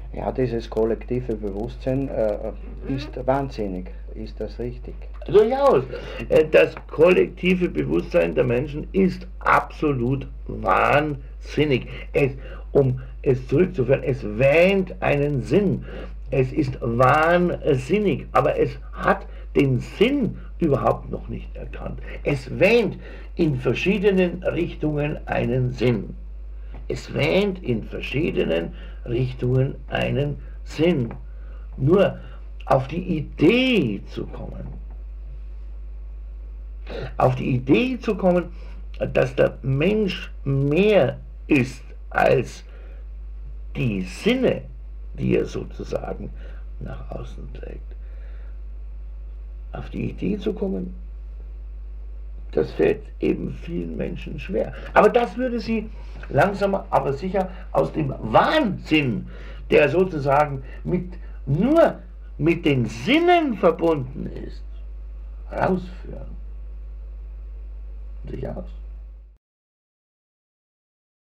Ja, dieses kollektive Bewusstsein ist wahnsinnig. Ist das richtig? Durchaus. Das kollektive Bewusstsein der Menschen ist absolut wahnsinnig. Um es zurückzuführen, es wähnt einen Sinn. Es ist wahnsinnig, aber es hat den Sinn überhaupt noch nicht erkannt. Es wähnt in verschiedenen Richtungen einen Sinn. Es wähnt in verschiedenen Richtungen einen Sinn. Nur auf die Idee zu kommen, dass der Mensch mehr ist als die Sinne, die er sozusagen nach außen trägt. Auf die Idee zu kommen, das fällt eben vielen Menschen schwer. Aber das würde sie langsam, aber sicher aus dem Wahnsinn, der sozusagen nur mit den Sinnen verbunden ist, rausführen. Durchaus.